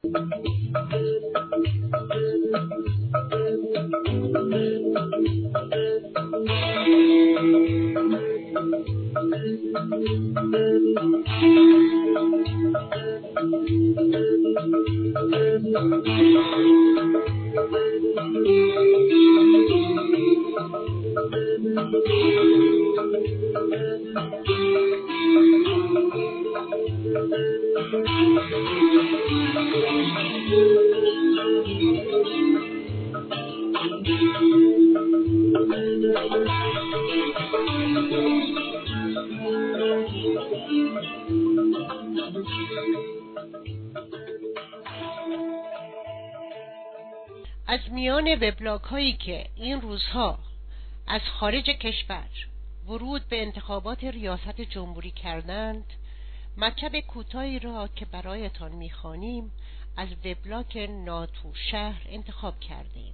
از میان وبلاگ هایی که این روزها از خارج کشور ورود به انتخابات ریاست جمهوری کردند، مطلب کوتاهی را که برایتان می‌خوانیم از وبلاگ ناتو شهر انتخاب کردیم.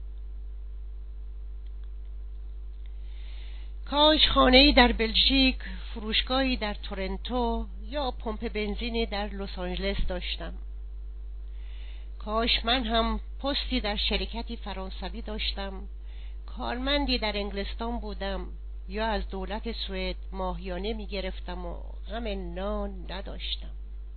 کاش خانه‌ای در بلژیک، فروشگاهی در تورنتو یا پمپ بنزینی در لس آنجلس داشتم. کاش من هم پستی در شرکتی فرانسوی داشتم، کارمندی در انگلستان بودم یا از دولت سوئد ماهیانه می‌گرفتم و غم نان نداشتم.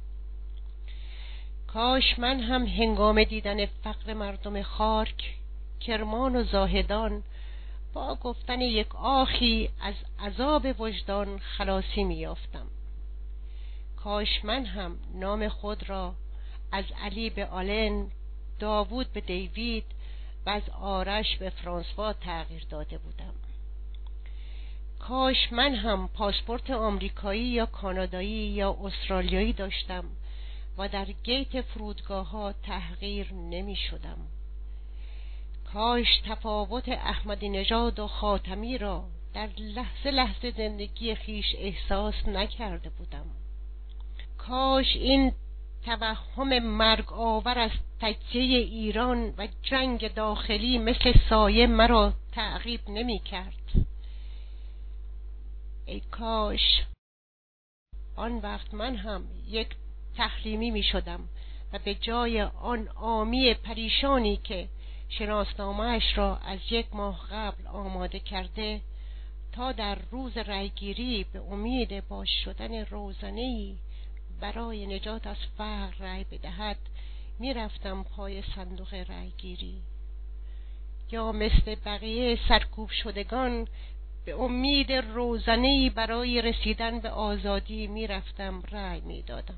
کاش من هم هنگام دیدن فقر مردم خارک، کرمان و زاهدان با گفتن یک آخی از عذاب وجدان خلاصی می‌یافتم. کاش من هم نام خود را از علی به آلن، داوود به دیوید و از آرش به فرانسوا تغییر داده بودم. کاش من هم پاسپورت آمریکایی یا کانادایی یا استرالیایی داشتم و در گیت فرودگاه‌ها تحقیر نمی شدم. کاش تفاوت احمدی نژاد و خاتمی را در لحظه لحظه زندگی خیش احساس نکرده بودم. کاش این توهم مرگ آور از تجزیه ایران و جنگ داخلی مثل سایه مرا تعقیب نمی کرد. ای کاش آن وقت من هم یک تحریمی می شدم و به جای آن عامی پریشانی که شناسنامه‌اش را از 1 ماه قبل آماده کرده تا در روز رأیگیری به امید باز شدن روزنه‌ای برای نجات از فقر رأی بدهد می رفتم پای صندوق رأیگیری، یا مثل بقیه سرکوب شدگان به امید روزنه‌ای برای رسیدن به آزادی می رفتم رأی می دادم.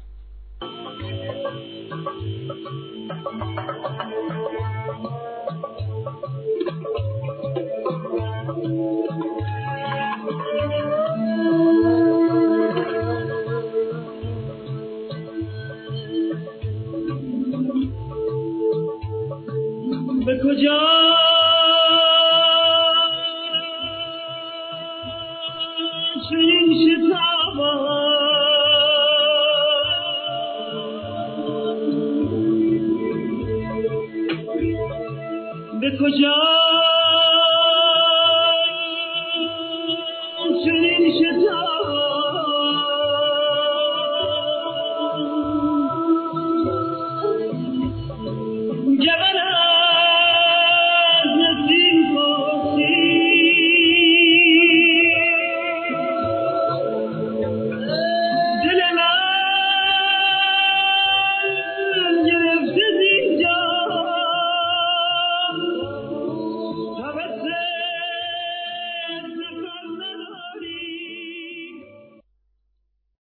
به کجا چنین شتابان به کجا